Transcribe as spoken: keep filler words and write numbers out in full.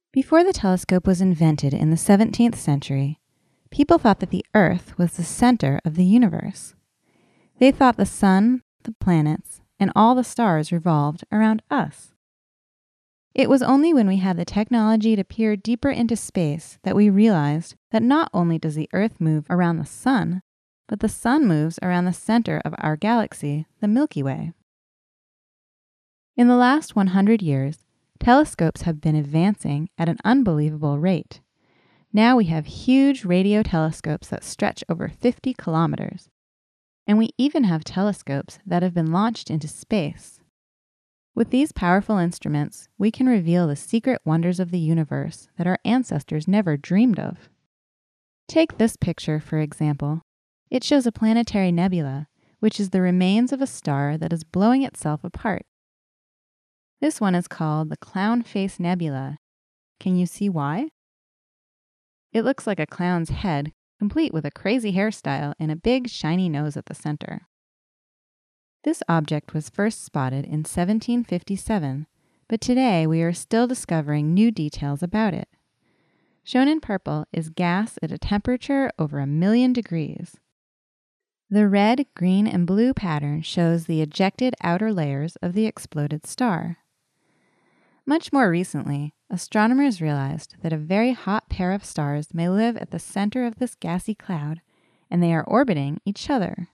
Before the telescope was invented in the seventeenth century, people thought that the Earth was the center of the universe. They thought the sun, the planets, and all the stars revolved around us. It was only when we had the technology to peer deeper into space that we realized that not only does the Earth move around the sun, but the sun moves around the center of our galaxy, the Milky Way. In the last one hundred years, telescopes have been advancing at an unbelievable rate. Now we have huge radio telescopes that stretch over fifty kilometers. And we even have telescopes that have been launched into space. With these powerful instruments, we can reveal the secret wonders of the universe that our ancestors never dreamed of. Take this picture, for example. It shows a planetary nebula, which is the remains of a star that is blowing itself apart. This one is called the Clown Face Nebula. Can you see why? It looks like a clown's head, complete with a crazy hairstyle and a big shiny nose at the center. This object was first spotted in seventeen fifty-seven, but today we are still discovering new details about it. Shown in purple is gas at a temperature over a million degrees. The red, green, and blue pattern shows the ejected outer layers of the exploded star. Much more recently, astronomers realized that a very hot pair of stars may live at the center of this gassy cloud, and they are orbiting each other.